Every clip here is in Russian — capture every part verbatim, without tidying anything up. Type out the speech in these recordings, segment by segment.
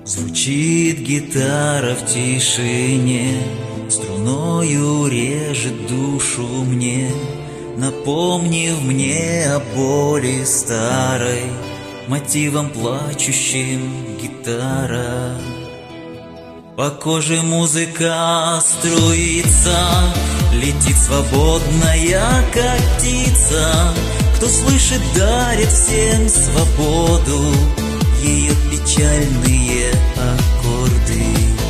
Звучит гитара в тишине, струною режет душу мне, напомнив мне о боли старой, мотивом плачущим гитара. По коже музыка струится, летит свободная, как птица. Кто слышит, дарит всем свободу, ее печальные аккорды.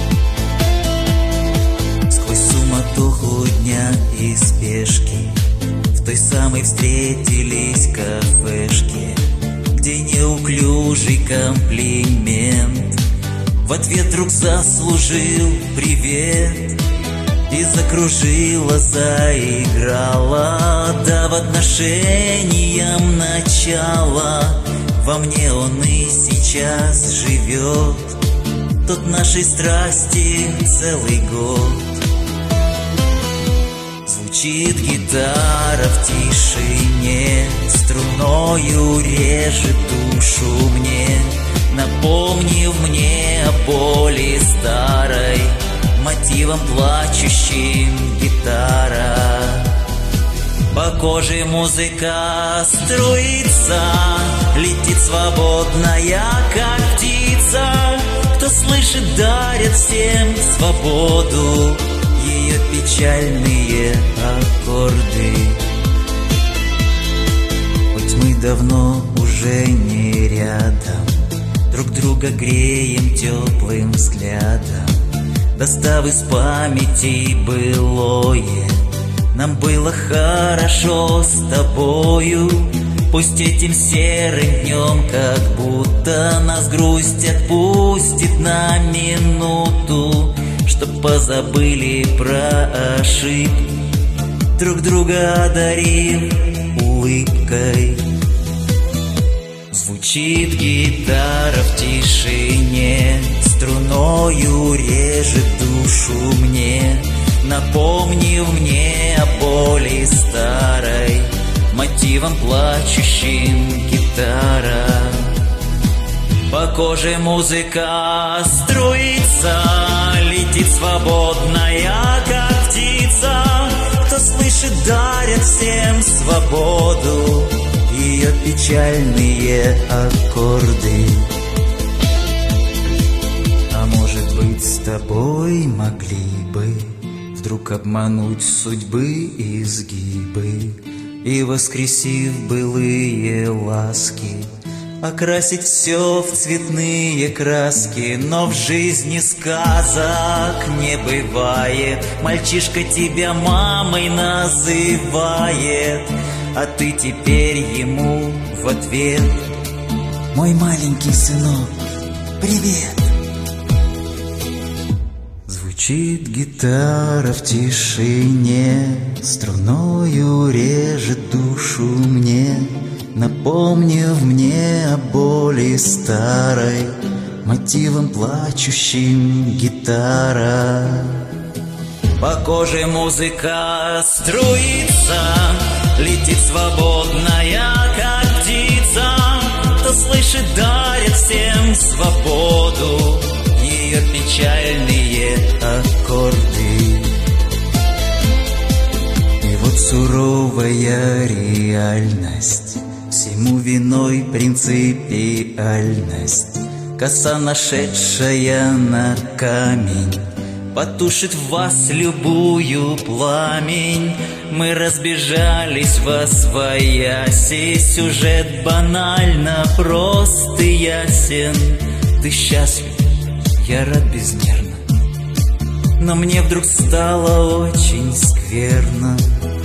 Сквозь суматоху дня и спешки в той самой встретились кафешки, где неуклюжий комплимент в ответ вдруг заслужил привет. И закружила, заиграла, дав отношениям начало. Во мне он и сейчас живет, тот нашей страсти целый год. Звучит гитара в тишине, струною режет душу мне, напомнив мне о боли старой, мотивом плачущим гитара. По коже музыка струится, летит свободная, как птица. Кто слышит, дарит всем свободу, ее печальные аккорды. Хоть мы давно уже не рядом, друг друга греем теплым взглядом, достав из памяти былое. Нам было хорошо с тобою, пусть этим серым днем как будто нас грусть отпустит на минуту, чтоб позабыли про ошибки, друг друга одарив улыбкой. Звучит гитара в тишине, струною режет душу мне, напомнив мне о боли старой, мотивом плачущим гитара. По коже музыка струится, летит свободная, как птица. Кто слышит, дарит всем свободу, ее печальные аккорды. А может быть, с тобой могли бы вдруг обмануть судьбы изгибы и, воскресив былые ласки, окрасить все в цветные краски. Но в жизни сказок не бывает, мальчишка тебя мамой называет, а ты теперь ему в ответ: мой маленький сынок, привет. Звучит гитара в тишине, струною режет душу мне, напомнив мне о боли старой, мотивом плачущим гитара. По коже музыка струится, летит свободная, как птица. Кто слышит, дарит всем свободу, ее печальные аккорды. И вот суровая реальность, всему виной принципиальность. Коса, нашедшая на камень, потушит в вас любую пламень. Мы разбежались восвояси, сюжет банально прост и ясен. Ты счастлив, я рад безмерно, но мне вдруг стало очень скверно.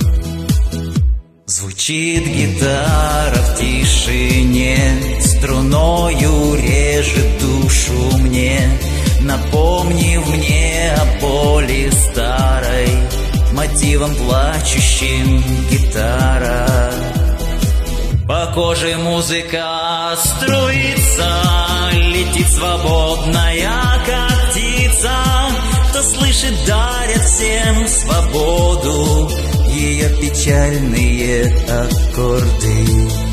Звучит гитара в тишине, струною режет душу мне, напомнив мне о боли старой, мотивом плачущим гитара. По коже музыка струится, летит свободная, как птица. Кто слышит, дарит всем свободу, ее печальные аккорды.